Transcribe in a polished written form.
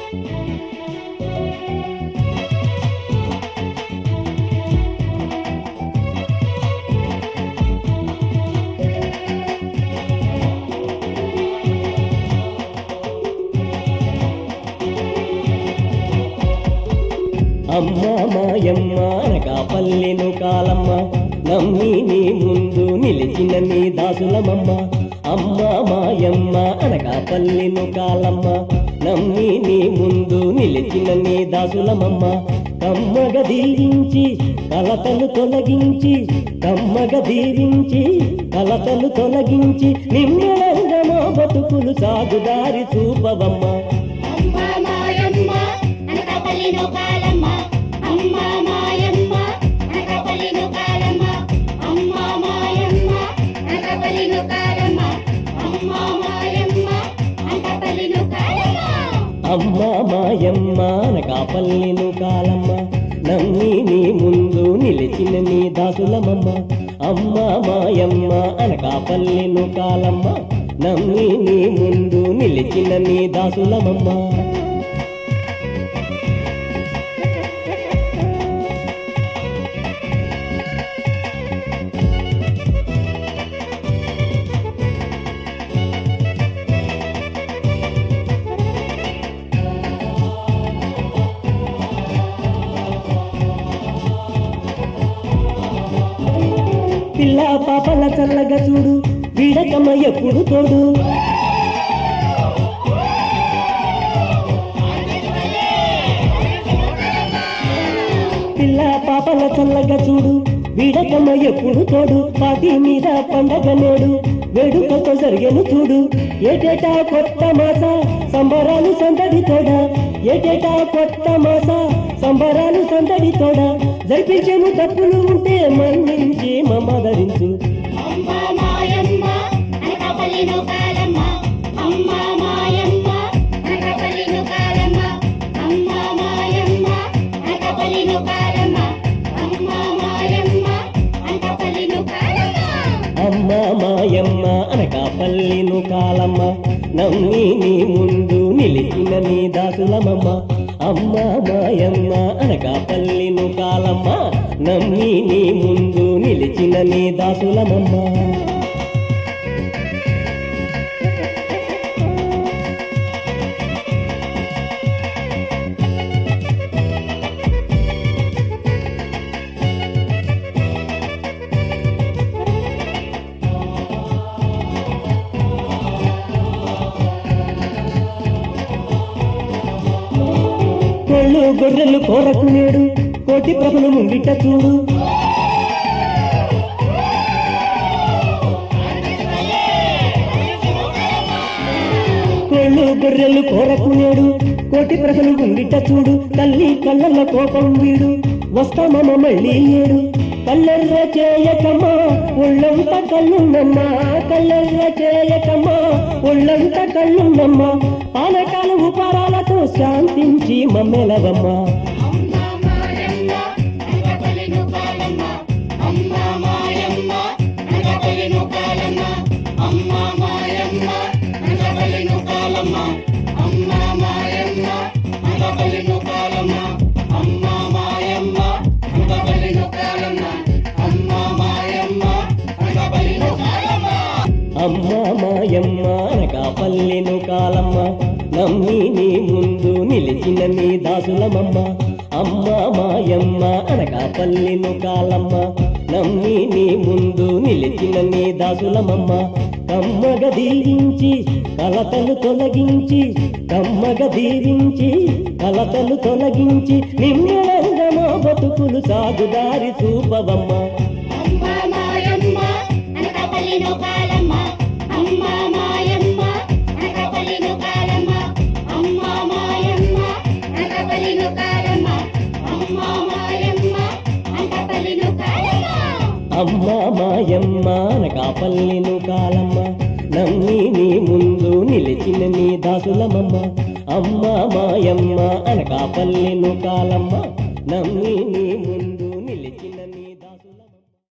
అమ్మ మాయమ్మ అనకాపల్లిను కాలమ్మ నమ్మి నీ ముందు నిలిచిన నీ దాసులమమ్మ. అమ్మ మాయమ్మ అనకాపల్లిను కాలమ్మ నమ్మి నీ ముందు నిలిచిన నీ దాసులమమ్మ. కమ్మగ దీవించి కలతలు తొలగించి, కమ్మగ దీవించి కలతలు తొలగించి, నిమ్మలంగా మా బతుకులు సాగుదారి చూపవమ్మ. అమ్మ మాయమ్మ అనకాపల్లిను కాలమ్మ నమ్మి నీ ముందు నిలిచిన నీ దాసులమమ్మ. అమ్మ మాయమ్మ అనకాపల్లిను కాలమ్మ నమ్మి నీ ముందు నిలిచిన నీ దాసులమమ్మ. పిల్ల పాపల చల్లగా చూడు, వీడకమ్మ ఎప్పుడు తోడు. పిల్ల పాపల చల్లగా చూడు, వీడకమ్మ ఎప్పుడు తోడు. పాటి మీద పండగ నేడు వేడుకతో జరిగేను చూడు. ఏటేటా కొత్త మాస సంబరాలు సందడి తోడ, ఏటేటా కొత్త మాస సంబరాలు సందడి తోడ. జరిపించేను తప్పులు ఉంటే మన్నించి మమ్మదరించు. అమ్మ మాయమ్మ అనకాపల్లిను కాలమ్మ నమ్మి నీ ముందు నిలిచిన నీ దాసులమమ్మ. అమ్మ మాయమ్మ అనకాపల్లిను కాలమ్మ నమ్మి నీ ముందు నిలిచిన నీ దాసులమమ్మ. కోళ్ళు గొర్రెలు కోరకు నేడు కోటి ప్రభులు ముంగిట చూడు. కోళ్ళు గొర్రెలు కోరకు నేడు కోటి ప్రజలు ముంగిట చూడు. తల్లి కళ్ళల కోపం వీడు వస్తామమ్మ మళ్ళీ ఏడు. కళ్ళెర్ర చేయకమ్మా ఒళ్ళంత కళ్ళున్నమ్మా, కళ్ళెర్ర చేయకమ్మా ఒళ్ళంత కళ్ళున్నమ్మా. పానకాల ఉపారాలతో శాంతించి మమ్మెలవమ్మా. అమ్మ మాయమ్మ అనకాపల్లిను కాలమ్మ నమ్మి నీ ముందు నిలిచిన నీ దాసులమమ్మ. అమ్మ మాయమ్మ అనకాపల్లిను కాలమ్మ నమ్మి నీ ముందు నిలిచిన నీ దాసులమమ్మ. కమ్మగ దీవించి కలతలు తొలగించి, కమ్మగ దీవించి కలతలు తొలగించి, నిమ్మలంగా మా బతుకులు సాగుదారి చూపవమ్మ. అమ్మ మాయమ్మ అనకాపల్లిను కాలమ్మ నమ్మి నీ ముందు నిలిచిన నీ దాసులమమ్మ. అమ్మ మాయమ్మ అనకాపల్లిను కాలమ్మ నమ్మి నీ ముందు